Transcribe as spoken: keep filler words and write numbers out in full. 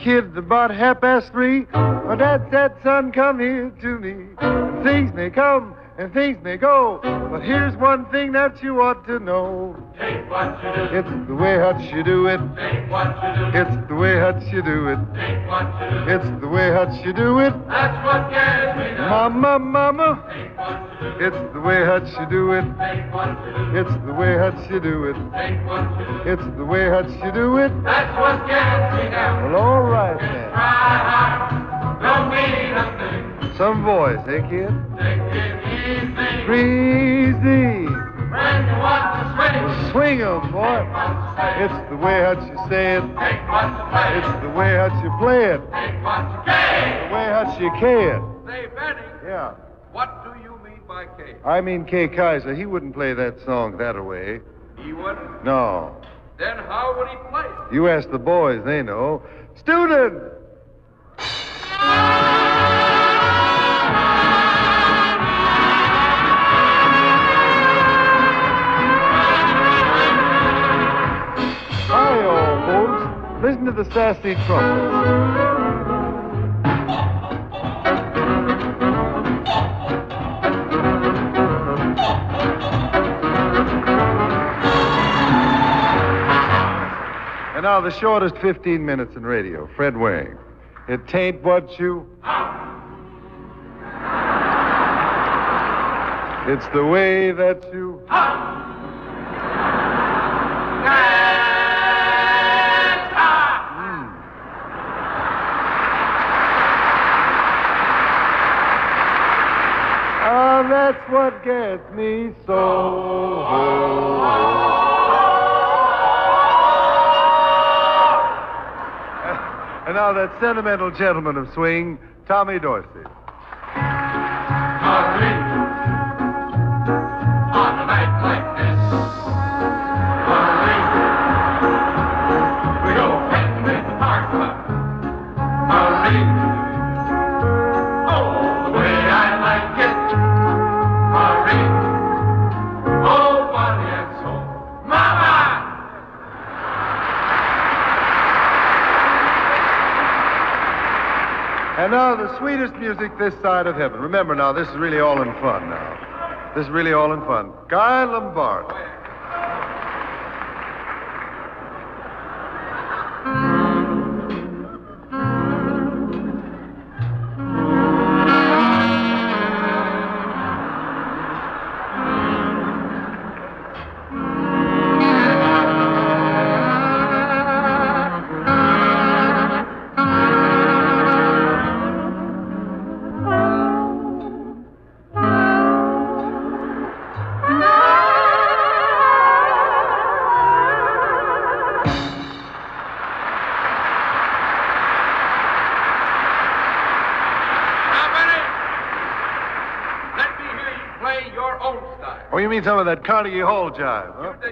kid, about half past three, my dad said, son, come here to me. And things may come and things may go, but here's one thing that you ought to know. Take what you do. It's the way Hutch you do it. Take what you do. It's the way Hutch you do it. Take what you do. It's the way Hutch you do it. That's what gets me down. Mama, mama. Take what you do. It's the way Hutch you do it. Take what you do. It's the way Hutch you do it. Take what you do. It's the way Hutch you do it. That's what gets me down. Well, all right, then. Try hard, don't mean a thing. Some voice, eh, kid? Take it easy. Breezy. When you want to swing, Swing 'em, boy. It's the way Hutch you say it. take what you play. It's the way Hutch you play it. Take what you get. The way Hutch you can. Say, Benny, Yeah. what do you mean by K? I mean Kay Kaiser. He wouldn't play that song that way. He wouldn't? No. Then how would he play it? You ask the boys, they know. Student! Hi, old folks. Listen to the sassy trumpets. And now the shortest fifteen minutes in radio, Fred Waring. It tain't what you... It's the way that you... Mm. Ah, that's what gets me so... And now that sentimental gentleman of swing, Tommy Dorsey. Hurry. On a night like this, hurry. We go heading in the park club. Hurry. Oh, the way I like it. Hurry. Oh, Bonnie and soul. Mama! And now the sweetest music this side of heaven. Remember now, this is really all in fun now. This is really all in fun. Guy Lombardo. Let me hear you play your own style. Oh, you mean some of that Carnegie Hall jive, huh? You